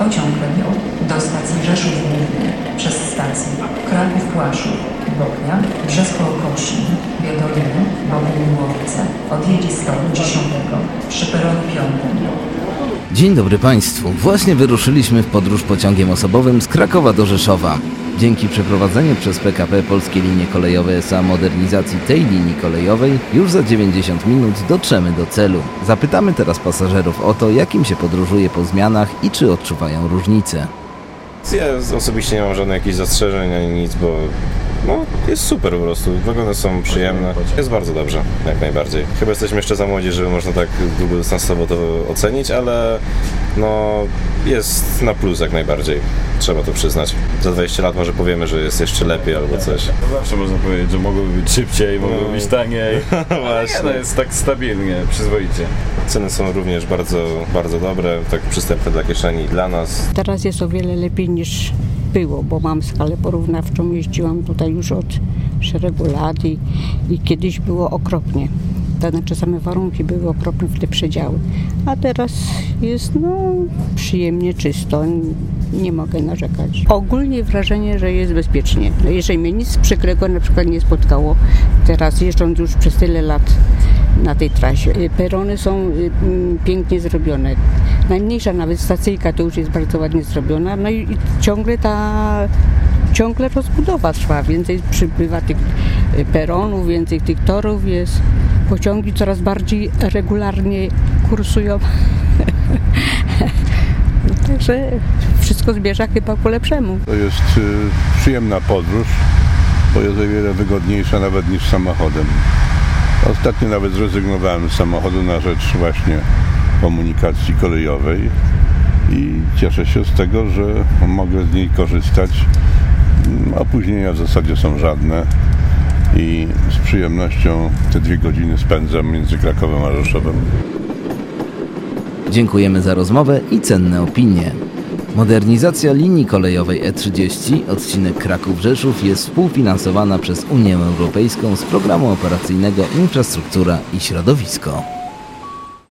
Pociąg będzie do stacji Rzeszów Główny przez stację Kraków-Płaszów, Bochnia, Brzesko-Kosin, Biedoliny, Bogumiłowce odjedzie z toru 10 przy peronie 5. Dzień dobry Państwu. Właśnie wyruszyliśmy w podróż pociągiem osobowym z Krakowa do Rzeszowa. Dzięki przeprowadzeniu przez PKP Polskie Linie Kolejowe S.A. modernizacji tej linii kolejowej już za 90 minut dotrzemy do celu. Zapytamy teraz pasażerów o to, jakim się podróżuje po zmianach i czy odczuwają różnice. Ja osobiście nie mam żadnych jakichś zastrzeżeń ani nic, bo jest super po prostu. Wagony są przyjemne. Jest bardzo dobrze, jak najbardziej. Chyba jesteśmy jeszcze za młodzi, żeby można tak długodystansowo to ocenić, ale jest na plus jak najbardziej. Trzeba to przyznać. Za 20 lat może powiemy, że jest jeszcze lepiej albo coś. Zawsze można powiedzieć, że mogłoby być szybciej, mogłoby być taniej. Właśnie. Jest tak stabilnie, przyzwoicie. Ceny są również bardzo, bardzo dobre, tak przystępne dla kieszeni i dla nas. Teraz jest o wiele lepiej niż było, bo mam skalę porównawczą, jeździłam tutaj już od szeregu lat i kiedyś było okropnie. To znaczy same warunki były okropne w te przedziały, a teraz jest przyjemnie, czysto, nie mogę narzekać. Ogólnie wrażenie, że jest bezpiecznie. Jeżeli mnie nic przykrego na przykład nie spotkało, teraz jeżdżąc już przez tyle lat na tej trasie. Perony są pięknie zrobione. Najmniejsza nawet stacyjka to już jest bardzo ładnie zrobiona. No i ciągle rozbudowa trwa. Więcej przybywa tych peronów, więcej tych torów jest. Pociągi coraz bardziej regularnie kursują. Także wszystko zmierza chyba ku lepszemu. To jest przyjemna podróż, bo jest o wiele wygodniejsza nawet niż samochodem. Ostatnio nawet zrezygnowałem z samochodu na rzecz właśnie komunikacji kolejowej i cieszę się z tego, że mogę z niej korzystać. Opóźnienia w zasadzie są żadne i z przyjemnością te 2 godziny spędzam między Krakowem a Rzeszowem. Dziękujemy za rozmowę i cenne opinie. Modernizacja linii kolejowej E30, odcinek Kraków-Rzeszów, jest współfinansowana przez Unię Europejską z Programu Operacyjnego Infrastruktura i Środowisko.